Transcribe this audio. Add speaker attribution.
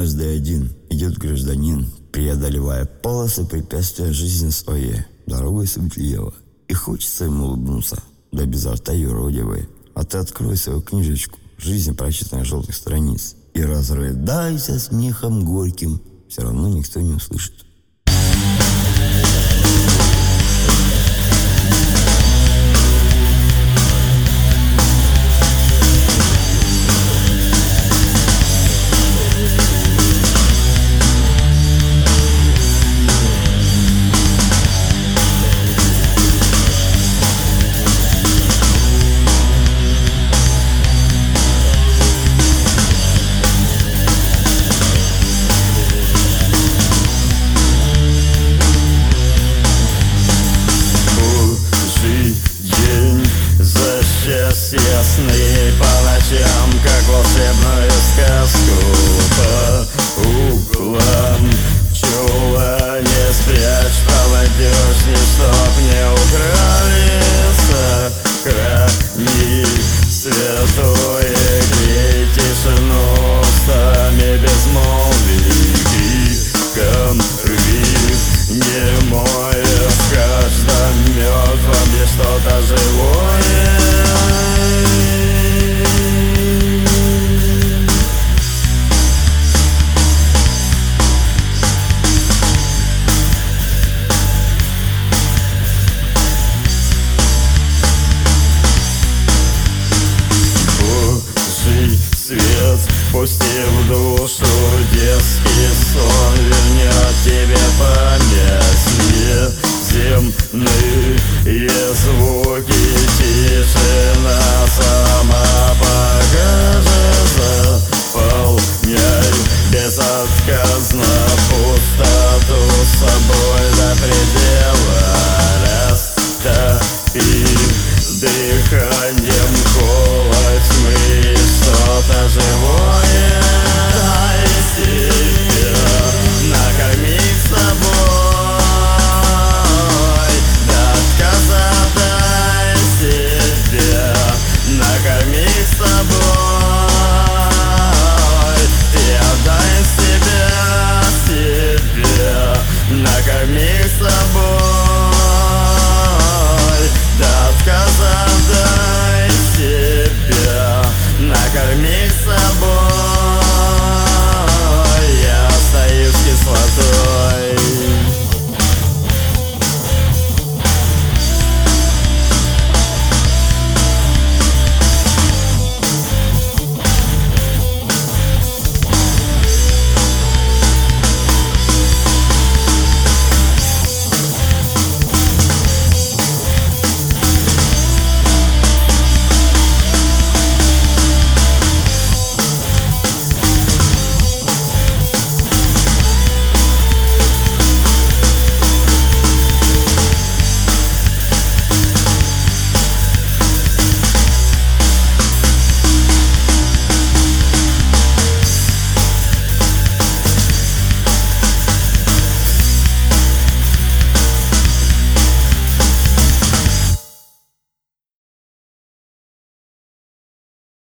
Speaker 1: Каждый один идет гражданин, преодолевая полосы препятствия жизни своей, дорогой светлела. И хочется ему улыбнуться, да без рта юродивой. А ты открой свою книжечку, жизнь прочитанная желтых страниц, и разрыдайся смехом горьким, все равно никто не услышит.
Speaker 2: Ясный по ночам, как волшебную сказку. По углам чула не спрячь, молодежь, чтоб не украли. Сохрани святое, грей тишину устами безмолвий. Криком рви немое, в каждом мертвом есть что-то живое. Свет, пусти в душу детский сон, вернет тебе память. Земные звуки, тишина.